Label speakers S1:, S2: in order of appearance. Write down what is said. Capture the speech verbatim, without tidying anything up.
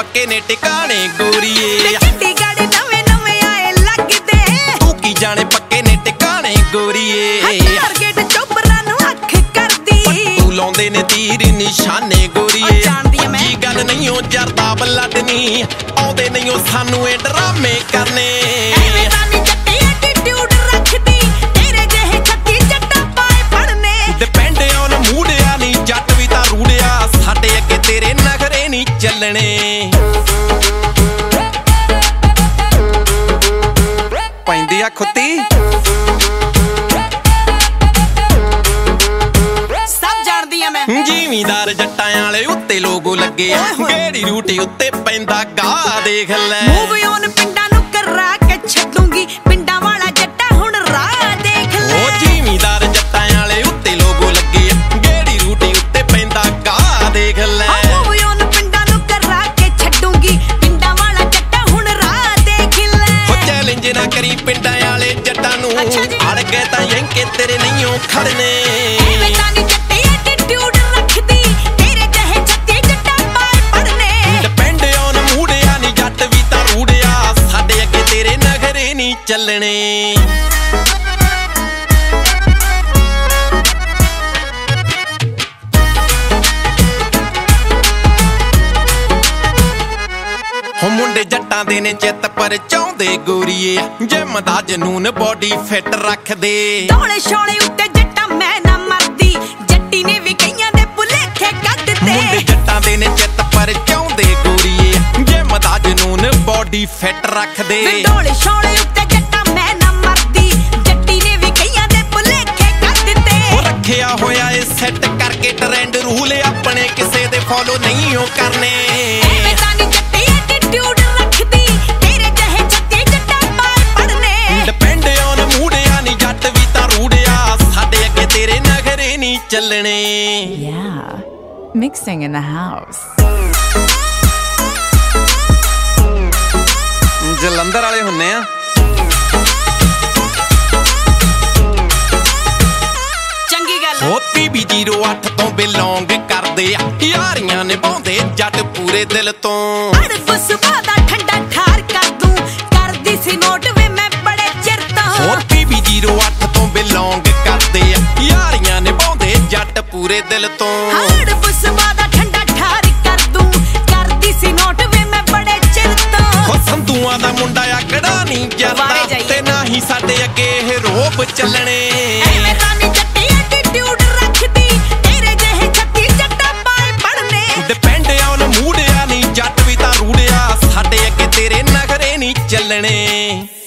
S1: ਪੱਕੇ ਨੇ ਟਿਕਾਣੇ ਗੋਰੀਏ
S2: ਚੰਡੀਗੜ੍ਹ ਨਵੇਂ ਨਵੇਂ ਆਏ ਲੱਗਦੇ
S1: ਤੂੰ ਕੀ ਜਾਣੇ ਪੱਕੇ ਨੇ ਟਿਕਾਣੇ ਗੋਰੀਏ
S2: ਟਾਰਗੇਟ ਚੋਬਰਾਂ ਨੂੰ ਅੱਖ ਕਰਦੀ
S1: ਤੂੰ ਲਾਉਂਦੇ ਨੇ ਤੀਰ ਨਿਸ਼ਾਨੇ ਗੋਰੀਏ ਜੀ ਗੱਲ ਨਹੀਂ ਉਹ ਜਰਦਾ ਬਲੱਡ ਨਹੀਂ ਆਉਂਦੇ ਨਹੀਂ ਉਹ ਸਾਨੂੰ ਇਹ ਡਰਾਮੇ ਕਰਨੇ ਚੱਲਣੇ ਪੈਂਦੀ ਆ ਖੁੱਤੀ
S2: ਸਭ ਜਾਣਦੀ ਆ ਮੈਂ
S1: ਜ਼ਿਮੀਂਦਾਰ ਜੱਟਾਂ ਵਾਲੇ ਉੱਤੇ ਲੋਗੋ ਲੱਗੇ ਗੇੜੀ ਰੂਟੀ ਉੱਤੇ ਪੈਂਦਾ ਗਾ ਦੇਖ ਲੈ
S2: ਮੂਵ ਔਨ ਪਿੰਡਾਂ ਨੂੰ ਕਰਾ ਕੇ ਛੱਡੂੰਗੀ ਪਿੰਡਾਂ ਵਾਲਾ ਜੱਟਾ ਹੁਣ ਰਾਹ ਦੇਖ ਲੈ
S1: ਉਹ ਜ਼ਿਮੀਂਦਾਰ ਜੱਟਾਂ ਵਾਲੇ ਉੱਤੇ ਲੋਗੋ ਲੱਗੇ ਗੇੜੀ ਰੂਟੀ ਉੱਤੇ ਪੈਂਦਾ ਗਾ ਦੇਖ ਲੈ ਨਾ ਕਰੀ ਪਿੰਡਾਂ ਵਾਲੇ ਜੱਟਾਂ ਨੂੰ ਅੜ ਗਏ ਤਾਂ ਯੰਕੇ ਤੇਰੇ ਨਹੀਂ ਉਹ ਖੜਨੇ
S2: ਐਵੇਂ ਤਾਂ ਨਹੀਂ ਜੱਟੀ ਐਟੀਟਿਊਡ ਰੱਖਦੀ ਤੇਰੇ ਜਿਹੇ ਜੱਟੀ ਜੱਟਾਂ ਪਾਰ ਪੜਨੇ
S1: ਡਿਪੈਂਡ ਔਨ ਮੂੜਿਆ ਨਹੀਂ ਜੱਟ ਵੀ ਤਾਂ ਰੂੜਿਆ ਸਾਡੇ ਅੱਗੇ ਤੇਰੇ ਨਖਰੇ ਨਹੀਂ ਚੱਲਣੇ ਹੋ ਮੁੰਡੇ ਜੱਟਾਂ ਦੇ ਨੇ ਚਿੱਤ ਪਰ ਚਾਹੁੰਦੇ ਗੋਰੀਏ ਜਿਮ ਦਾ ਜਨੂਨ ਬੋਡੀ ਫਿੱਟ ਰੱਖਦੇ
S2: ਢੋਲੇ ਛੋਲੇ ਉੱਤੇ ਜੱਟਾਂ ਮੈਂ ਨਾ ਮਰਦੀ ਜੱਟੀ ਨੇ ਵੀ ਕਈਆਂ ਦੇ ਭੁਲੇਖੇ ਕੱਢ ਦਿੱਤੇ
S1: ਮੁੰਡੇ ਜੱਟਾਂ ਦੇ ਨੇ ਚਿੱਤ ਪਰ ਚਾਹੁੰਦੇ ਗੋਰੀਏ ਜਿਮ ਦਾ ਜਨੂਨ ਬੋਡੀ ਫਿੱਟ ਰੱਖਦੇ
S2: ਢੋਲੇ ਛੋਲੇ ਉੱਤੇ ਜੱਟਾਂ ਮੈਂ ਨਾ ਮਰਦੀ ਜੱਟੀ ਨੇ ਵੀ ਕਈਆਂ ਦੇ ਭੁਲੇਖੇ ਕੱਢ ਦਿੱਤੇ
S1: ਉਹ ਰੱਖਿਆ ਹੋਇਆ ਏ ਸੈੱਟ ਕਰਕੇ ਟ੍ਰੈਂਡ ਰੂਲ ਆਪਣੇ ਕਿਸੇ ਦੇ ਫੋਲੋ ਨਹੀਂ ਉਹ ਕਰਨੇ
S2: ਐਵੇਂ ਤਾਂ ਨਹੀਂ ਜੱਟੀ ਐਟੀਟਿਊਡ ਰੱਖਦੀ ਤੇਰੇ ਜਿਹੇ ਜੱਟੀ ਜੱਟਾਂ ਪਾਰ ਪੜਨੇ
S1: ਡਿਪੈਂਡ ਔਨ ਮੂੜਿਆ ਨਹੀਂ ਜੱਟ ਵੀ ਤਾਂ ਰੂੜਿਆ ਸਾਡੇ ਅੱਗੇ ਤੇਰੇ ਨਖਰੇ ਨਹੀਂ ਚੱਲਣੇ
S3: Yeah, mixing in the house.
S1: Jalandhar ਵਾਲੇ ਹੁੰਨੇ ਆ
S2: ਚੰਗੀ ਗੱਲ
S1: ਉਹ ਪੀ ਬੀ ਜ਼ੀਰੋ ਅੱਠ ਤੋਂ ਬਿਲੋਂਗ ਕਰਦੇ ਆ ਯਾਰੀਆਂ ਨਿਭਾਉਂਦੇ ਜੱਟ ਪੂਰੇ ਦਿਲ ਤੋਂ
S2: ਅੜਬ ਸੁਭਾ ਦਾ ਠੰਡਾ ਠਾਰ ਕਰ ਦੂੰ ਕਰਦੀ ਸੀ ਨੋਟ ਵੇ ਮੈਂ ਬੜੇ ਚਿਰ ਤੋਂ
S1: ਉਹ ਪੀ ਬੀ ਜ਼ੀਰੋ ਅੱਠ ਤੋਂ ਬਿਲੋਂਗ ਕਰਦੇ ਆ ਯਾਰੀਆਂ ਨਿਭਾਉਂਦੇ ਜੱਟ ਪੂਰੇ ਦਿਲ ਤੋਂ
S2: ਅੜਬ ਸੁਭਾ ਦਾ ਠੰਡਾ ਠਾਰ ਕਰ ਦੂੰ ਕਰਦੀ ਸੀ ਨੋਟ ਵੇ ਮੈਂ ਬੜੇ ਚਿਰ ਤੋਂ
S1: ਉਹ ਸੰਧੂਆਂ ਦਾ ਮੁੰਡਾ ਆਕੜਾ ਨਹੀਂ ਜਰਦਾ ਤੇ ਨਾ ਹੀ ਸਾਡੇ ਅੱਗੇ ਇਹ ਰੋਪ ਚੱਲਣੇ
S2: ਐਵੇਂ ਤਾਂ ਨਹੀਂ ਜੱਟੀ ਐਟੀਟਿਊਡ ਰੱਖਦੀ ਤੇਰੇ ਜਿਹੇ ਜੱਟੀ ਜੱਟਾਂ ਪਾਰ ਪੜਨੇ
S1: ਡਿਪੈਂਡ ਔਨ ਮੂੜਿਆ ਨਹੀਂ ਜੱਟ ਵੀ ਤਾਂ ਰੂੜਿਆ ਸਾਡੇ ਅੱਗੇ ਤੇਰੇ ਨਖਰੇ ਨਹੀਂ ਚੱਲਣੇ